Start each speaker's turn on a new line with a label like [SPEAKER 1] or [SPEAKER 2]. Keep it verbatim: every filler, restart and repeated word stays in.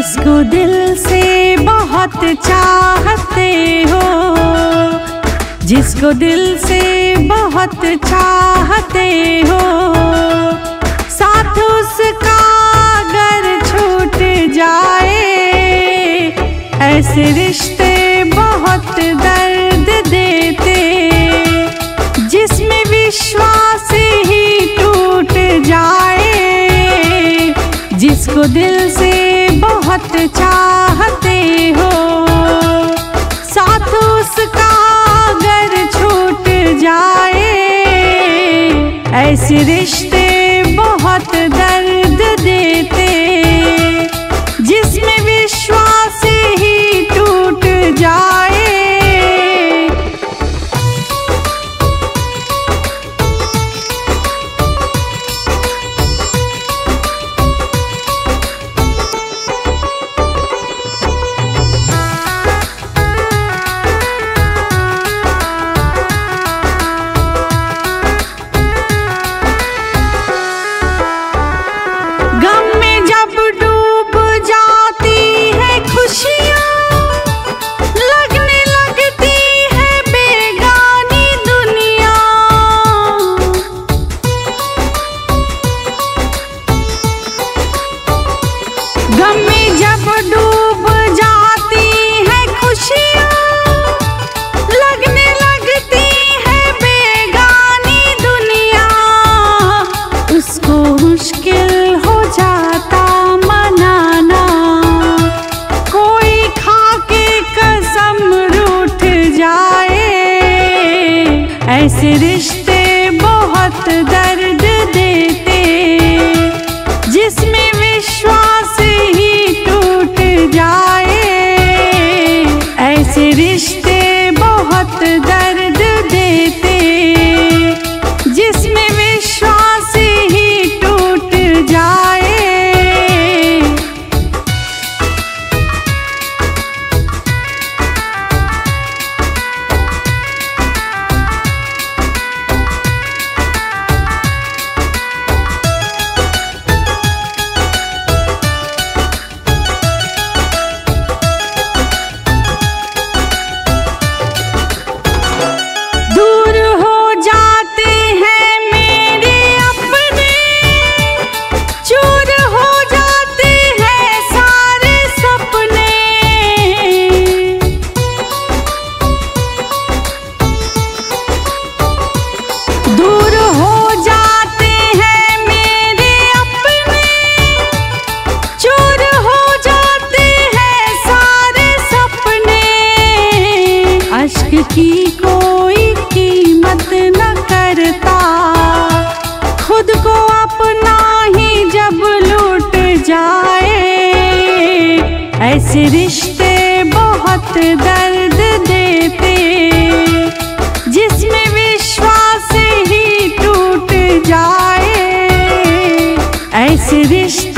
[SPEAKER 1] जिसको दिल से बहुत चाहते हो, जिसको दिल से बहुत चाहते हो, साथ उसका अगर छूट जाए, ऐसे रिश्ते बहुत दर्द देते, जिसमें विश्वास ही टूट जाए। जिसको दिल से बहुत चाहते हो, साथ उसका अगर छूट जाए, ऐसे रिश्ते बहुत दर्द देते, जिसमें विश्वास ही टूट जाए। गम में जब डूब जाती है खुशियाँ, लगने लगती है बेगानी दुनिया। गम में जब डूब जाती है खुशियाँ, लगने लगती है बेगानी दुनिया। उसको मुश्किल हो जाता मनाना, कोई खाके कसम रूठ जाए। ऐसे रिश्ते बहुत दर्द देते, जिसमें विश्वास ही टूट जाए। ऐसे रिश्ते बहुत दर्द देते, जिसमें विश्वास ही टूट जाए। दूर हो जाते हैं मेरे अपने, चूर हो जाते हैं सारे सपने। दूर हो जाते हैं मेरे अपने, चूर हो जाते हैं सारे सपने। अश्क की कोई कीमत न करता, खुद को अपना ही जब लूट जाए। ऐसे रिश्ते बहुत दर्द देते, जिसमें विश्वास ही टूट जाए। ऐसे रिश्ते